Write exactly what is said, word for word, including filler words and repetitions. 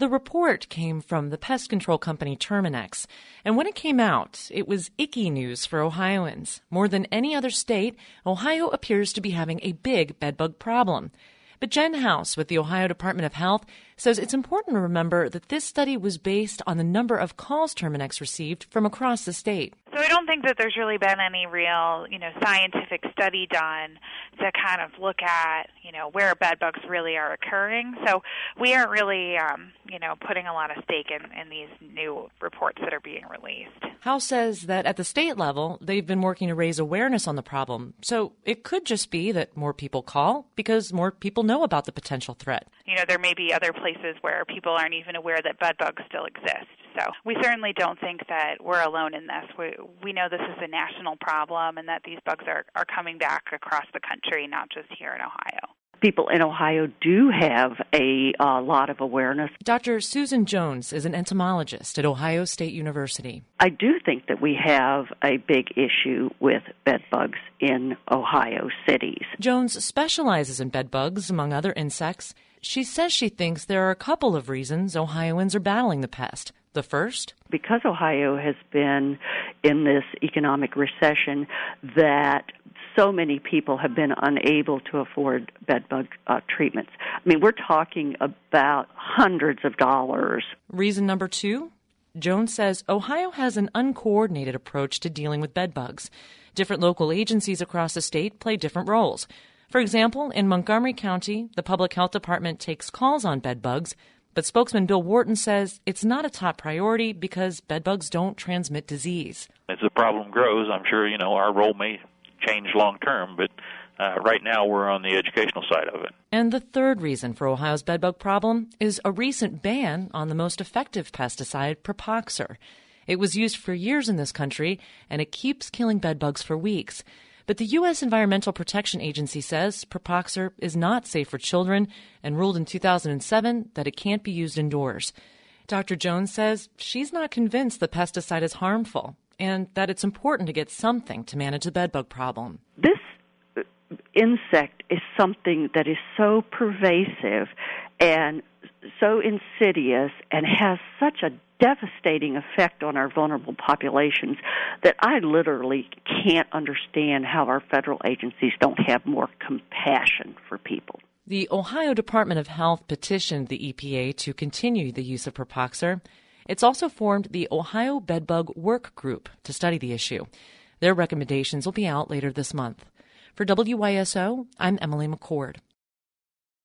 The report came from the pest control company Terminix, and when it came out, it was icky news for Ohioans. More than any other state, Ohio appears to be having a big bedbug problem. But Jen House with the Ohio Department of Health says it's important to remember that this study was based on the number of calls Terminix received from across the state. So I don't think that there's really been any real, you know, scientific study done to kind of look at, you know, where bed bugs really are occurring. So we aren't really, um, you know, putting a lot of stake in, in these new reports that are being released. House says that at the state level, they've been working to raise awareness on the problem. So it could just be that more people call because more people know about the potential threat. You know, there may be other places where people aren't even aware that bed bugs still exist. So we certainly don't think that we're alone in this. We, we know this is a national problem and that these bugs are, are coming back across the country, not just here in Ohio. People in Ohio do have a uh, lot of awareness. Doctor Susan Jones is an entomologist at Ohio State University. I do think that we have a big issue with bed bugs in Ohio cities. Jones specializes in bed bugs, among other insects. She says she thinks there are a couple of reasons Ohioans are battling the pest. The first? Because Ohio has been in this economic recession that so many people have been unable to afford bedbug uh, treatments. I mean, we're talking about hundreds of dollars. Reason number two? Jones says Ohio has an uncoordinated approach to dealing with bedbugs. Different local agencies across the state play different roles. For example, in Montgomery County, the Public Health Department takes calls on bedbugs, but spokesman Bill Wharton says it's not a top priority because bedbugs don't transmit disease. As the problem grows, I'm sure, you know, our role may change long term, but uh, right now we're on the educational side of it. And the third reason for Ohio's bedbug problem is a recent ban on the most effective pesticide, Propoxur. It was used for years in this country, and it keeps killing bedbugs for weeks. But the U S Environmental Protection Agency says Propoxur is not safe for children and ruled in two thousand seven that it can't be used indoors. Doctor Jones says she's not convinced the pesticide is harmful and that it's important to get something to manage the bedbug problem. This insect is something that is so pervasive and so insidious and has such a devastating effect on our vulnerable populations that I literally can't understand how our federal agencies don't have more compassion for people. The Ohio Department of Health petitioned the E P A to continue the use of Propoxur. It's also formed the Ohio Bedbug Work Group to study the issue. Their recommendations will be out later this month. For W Y S O, I'm Emily McCord.